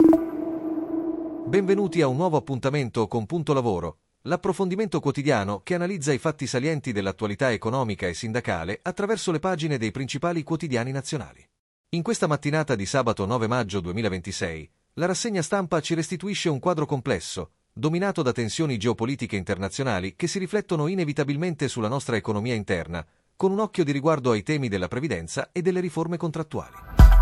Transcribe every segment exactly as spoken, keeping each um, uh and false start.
Benvenuti a un nuovo appuntamento con Punto Lavoro, l'approfondimento quotidiano che analizza i fatti salienti dell'attualità economica e sindacale attraverso le pagine dei principali quotidiani nazionali. In questa mattinata di sabato nove maggio duemilaventisei, la rassegna stampa ci restituisce un quadro complesso, dominato da tensioni geopolitiche internazionali che si riflettono inevitabilmente sulla nostra economia interna, con un occhio di riguardo ai temi della previdenza e delle riforme contrattuali.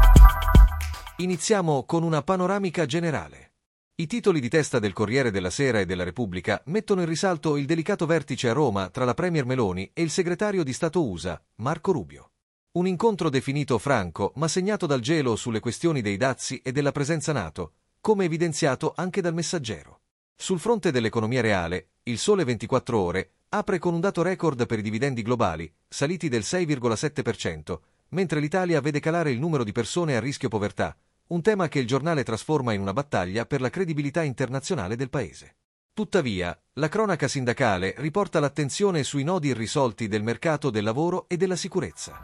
Iniziamo con una panoramica generale. I titoli di testa del Corriere della Sera e della Repubblica mettono in risalto il delicato vertice a Roma tra la premier Meloni e il segretario di Stato U S A, Marco Rubio. Un incontro definito franco ma segnato dal gelo sulle questioni dei dazi e della presenza NATO, come evidenziato anche dal Messaggero. Sul fronte dell'economia reale, il Sole ventiquattro Ore apre con un dato record per i dividendi globali, saliti del sei virgola sette per cento, mentre l'Italia vede calare il numero di persone a rischio povertà, un tema che il giornale trasforma in una battaglia per la credibilità internazionale del paese. Tuttavia, la cronaca sindacale riporta l'attenzione sui nodi irrisolti del mercato del lavoro e della sicurezza.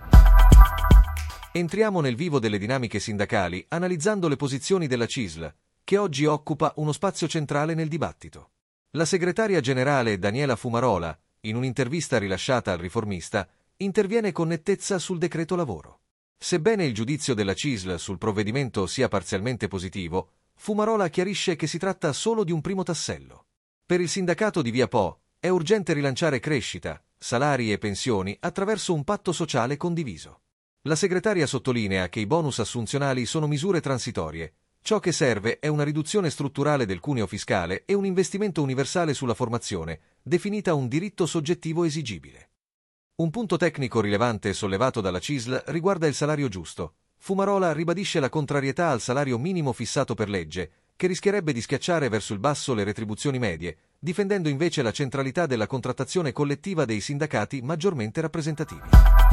Entriamo nel vivo delle dinamiche sindacali analizzando le posizioni della C I S L, che oggi occupa uno spazio centrale nel dibattito. La segretaria generale Daniela Fumarola, in un'intervista rilasciata al Riformista, interviene con nettezza sul decreto lavoro. Sebbene il giudizio della C I S L sul provvedimento sia parzialmente positivo, Fumarola chiarisce che si tratta solo di un primo tassello. Per il sindacato di Via Po è urgente rilanciare crescita, salari e pensioni attraverso un patto sociale condiviso. La segretaria sottolinea che i bonus assunzionali sono misure transitorie. Ciò che serve è una riduzione strutturale del cuneo fiscale e un investimento universale sulla formazione, definita un diritto soggettivo esigibile. Un punto tecnico rilevante sollevato dalla C I S L riguarda il salario giusto. Fumarola ribadisce la contrarietà al salario minimo fissato per legge, che rischierebbe di schiacciare verso il basso le retribuzioni medie, difendendo invece la centralità della contrattazione collettiva dei sindacati maggiormente rappresentativi.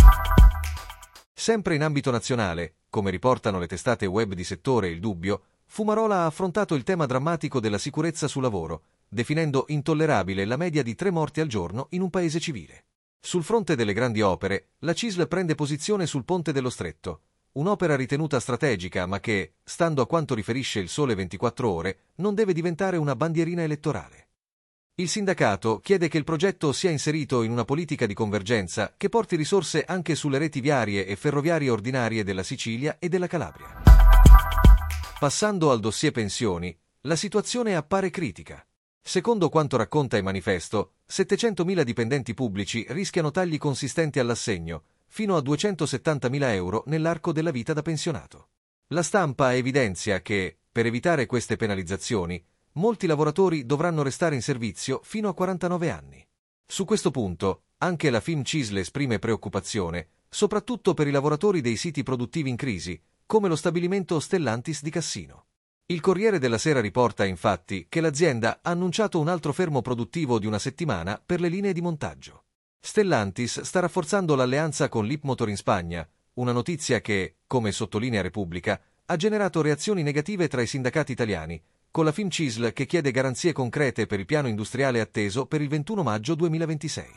Sempre in ambito nazionale, come riportano le testate web di settore Il Dubbio, Fumarola ha affrontato il tema drammatico della sicurezza sul lavoro, definendo intollerabile la media di tre morti al giorno in un paese civile. Sul fronte delle grandi opere, la C I S L prende posizione sul Ponte dello Stretto, un'opera ritenuta strategica ma che, stando a quanto riferisce il Sole ventiquattro Ore, non deve diventare una bandierina elettorale. Il sindacato chiede che il progetto sia inserito in una politica di convergenza che porti risorse anche sulle reti viarie e ferroviarie ordinarie della Sicilia e della Calabria. Passando al dossier pensioni, la situazione appare critica. Secondo quanto racconta il manifesto, settecentomila dipendenti pubblici rischiano tagli consistenti all'assegno, fino a duecentosettantamila euro nell'arco della vita da pensionato. La stampa evidenzia che, per evitare queste penalizzazioni, molti lavoratori dovranno restare in servizio fino a quarantanove anni. Su questo punto, anche la FIMCISL C I S L esprime preoccupazione, soprattutto per i lavoratori dei siti produttivi in crisi, come lo stabilimento Stellantis di Cassino. Il Corriere della Sera riporta infatti che l'azienda ha annunciato un altro fermo produttivo di una settimana per le linee di montaggio. Stellantis sta rafforzando l'alleanza con Leapmotor in Spagna, una notizia che, come sottolinea Repubblica, ha generato reazioni negative tra i sindacati italiani, con la FIMCISL che chiede garanzie concrete per il piano industriale atteso per il ventuno maggio duemilaventisei.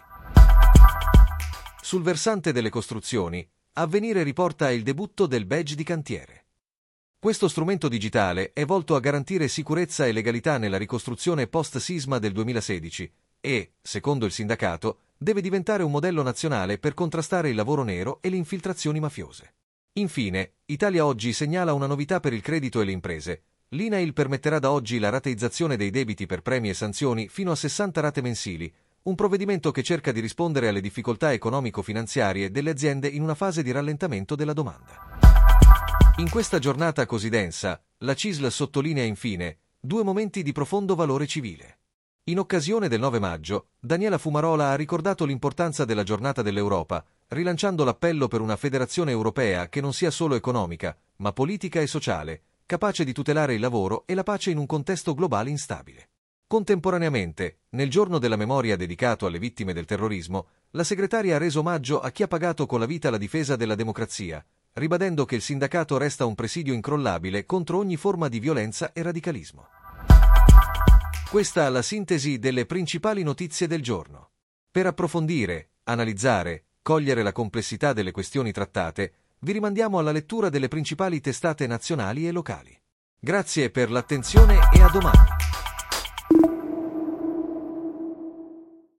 Sul versante delle costruzioni, Avvenire riporta il debutto del badge di cantiere. Questo strumento digitale è volto a garantire sicurezza e legalità nella ricostruzione post-sisma del duemilasedici e, secondo il sindacato, deve diventare un modello nazionale per contrastare il lavoro nero e le infiltrazioni mafiose. Infine, Italia Oggi segnala una novità per il credito e le imprese. L'I N A I L permetterà da oggi la rateizzazione dei debiti per premi e sanzioni fino a sessanta rate mensili, un provvedimento che cerca di rispondere alle difficoltà economico-finanziarie delle aziende in una fase di rallentamento della domanda. In questa giornata così densa, la C I S L sottolinea infine due momenti di profondo valore civile. In occasione del nove maggio, Daniela Fumarola ha ricordato l'importanza della giornata dell'Europa, rilanciando l'appello per una federazione europea che non sia solo economica, ma politica e sociale, capace di tutelare il lavoro e la pace in un contesto globale instabile. Contemporaneamente, nel giorno della memoria dedicato alle vittime del terrorismo, la segretaria ha reso omaggio a chi ha pagato con la vita la difesa della democrazia, ribadendo che il sindacato resta un presidio incrollabile contro ogni forma di violenza e radicalismo. Questa è la sintesi delle principali notizie del giorno. Per approfondire, analizzare, cogliere la complessità delle questioni trattate, vi rimandiamo alla lettura delle principali testate nazionali e locali. Grazie per l'attenzione e a domani.